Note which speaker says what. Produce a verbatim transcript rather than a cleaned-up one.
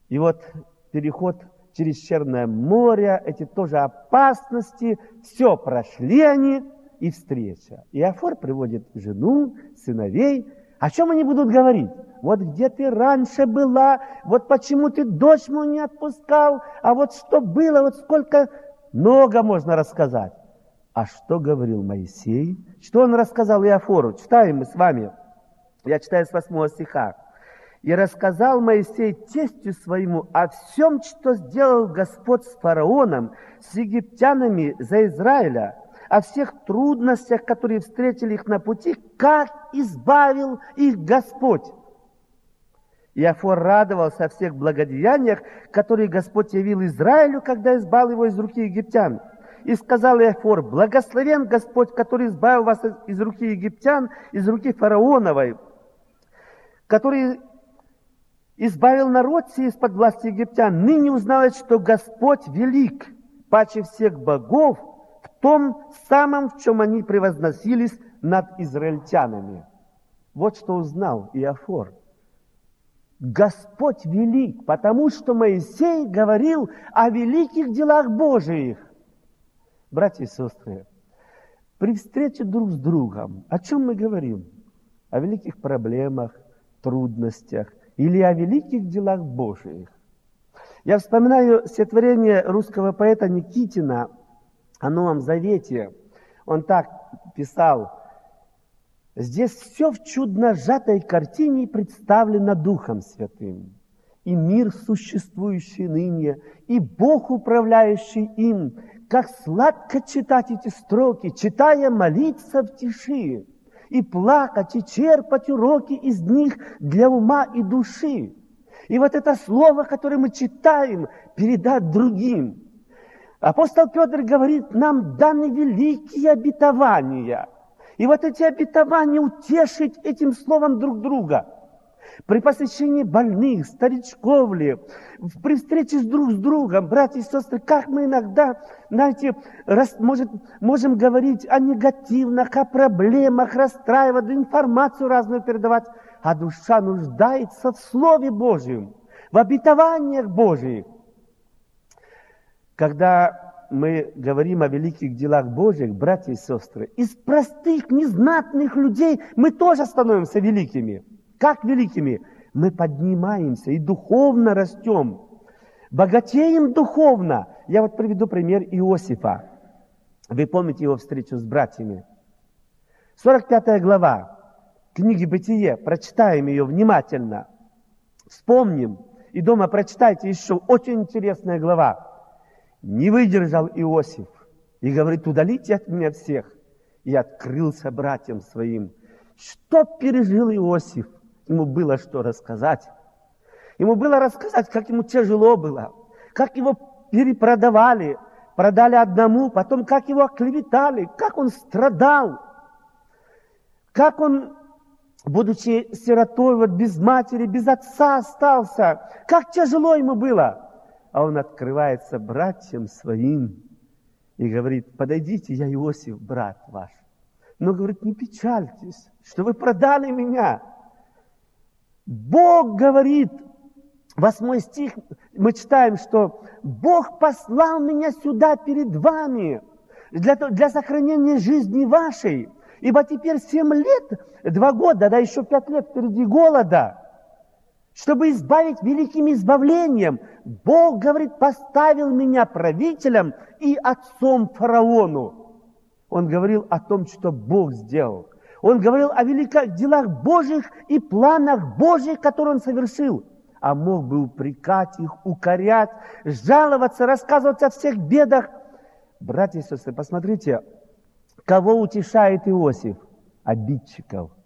Speaker 1: И вот переход через Черное море, эти тоже опасности, все прошли они, и встреча. Иофор приводит жену, сыновей. О чем они будут говорить? Вот где ты раньше была, вот почему ты дочь мою не отпускал, а вот что было, вот сколько, много можно рассказать. А что говорил Моисей? Что он рассказал Иофору? Читаем мы с вами. Я читаю с восьмого стиха. «И рассказал Моисей тестю своему о всем, что сделал Господь с фараоном, с египтянами за Израиля, о всех трудностях, которые встретили их на пути, как избавил их Господь. Иофор радовался о всех благодеяниях, которые Господь явил Израилю, когда избавил его из руки египтян. И сказал Иофор: благословен Господь, который избавил вас из руки египтян, из руки фараоновой, который избавил народ сей из-под власти египтян. Ныне узналось, что Господь велик, паче всех богов, в том самом, в чем они превозносились над израильтянами». Вот что узнал Иофор. Господь велик, потому что Моисей говорил о великих делах Божиих. Братья и сестры, при встрече друг с другом, о чем мы говорим? О великих проблемах, трудностях или о великих делах Божиих? Я вспоминаю стихотворение русского поэта Никитина о Новом Завете. Он так писал: «Здесь все в чудно сжатой картине представлено Духом Святым. И мир, существующий ныне, и Бог, управляющий им. Как сладко читать эти строки, читая, молиться в тиши, и плакать, и черпать уроки из них для ума и души. И вот это слово, которое мы читаем, передать другим». Апостол Петр говорит, нам даны великие обетования. И вот эти обетования утешить этим словом друг друга. При посещении больных, старичков ли, при встрече с друг с другом, братья и сестры, как мы иногда, знаете, рас, может, можем говорить о негативных, о проблемах, расстраивать, информацию разную передавать, а душа нуждается в Слове Божьем, в обетованиях Божьих. Когда мы говорим о великих делах Божьих, братья и сестры, из простых, незнатных людей мы тоже становимся великими. Как великими? Мы поднимаемся и духовно растем, богатеем духовно. Я вот приведу пример Иосифа. Вы помните его встречу с братьями. сорок пятая глава книги «Бытие». Прочитаем ее внимательно. Вспомним. И дома прочитайте еще. Очень интересная глава. Не выдержал Иосиф и говорит: удалите от меня всех. И открылся братьям своим. Что пережил Иосиф? Ему было что рассказать. Ему было рассказать, как ему тяжело было, как его перепродавали, продали одному, потом как его оклеветали, как он страдал, как он, будучи сиротой, вот без матери, без отца остался, как тяжело ему было. А он открывается братьям своим и говорит: подойдите, я Иосиф, брат ваш. Но говорит: не печальтесь, что вы продали меня. Бог говорит, восьмой стих, мы читаем, что Бог послал меня сюда перед вами для, для сохранения жизни вашей. Ибо теперь семь лет, два года, да еще пять лет впереди голода, чтобы избавить великим избавлением. Бог, говорит, поставил меня правителем и отцом фараону. Он говорил о том, что Бог сделал. Он говорил о великих делах Божьих и планах Божьих, которые Он совершил. А мог бы упрекать их, укорять, жаловаться, рассказывать о всех бедах. Братья и сестры, посмотрите, кого утешает Иосиф? Обидчиков.